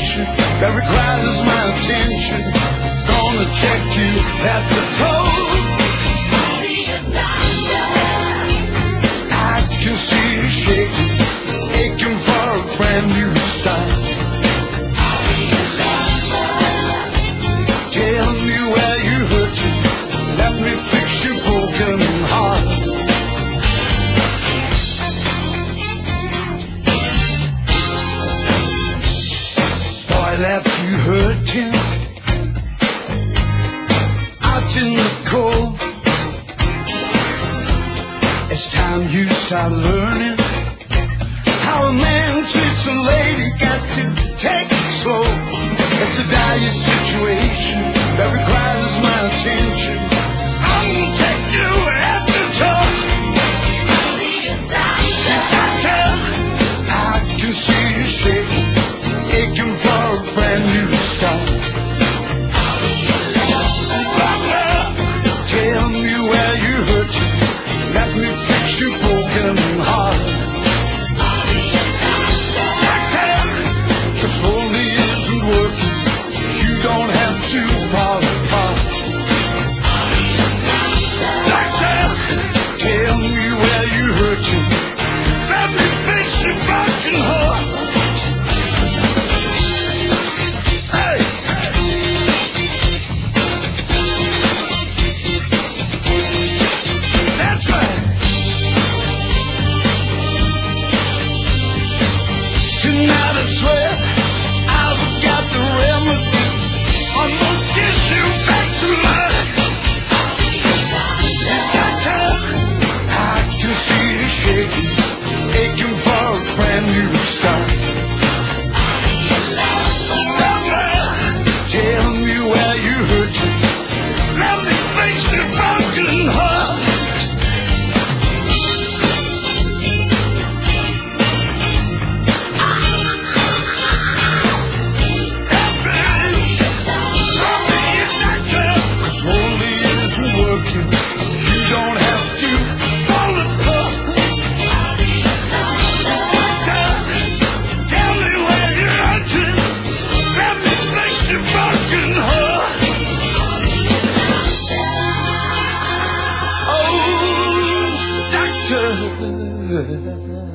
situation that requires my attention. Gonna check you at the toe. I'll be a doctor. I can see you shaking, aching for a brand new start. I'll be a doctor. Tell me where you're hurting, let me fix your broken heart. Boy, left you hurting out in the cold. It's time you start learning how a man treats a lady. Got to take it slow. It's a dire situation that requires my attention. I'm gonna take you at the top. I'll be a doctor. I can see you shaking, aching for a brand new start. I'll be a doctor. Tell me where you're hurting, let me fix your broken heart. I'll be a doctor. This only isn't working, you don't have to fall apart. I'll be a doctor. Tell me where you're hurting, let me fix your broken heart. Hey! That's right. Tonight I swear I've got the remedy. I'm gonna kiss you back to life. I can see you shaking, aching for a brand new start. Tell me where you're hurting, let me fix your broken heart. This only isn't working, you don't have to fall apart. Tell me where you're hurting, let me fix your broken heart. Oh, doctor.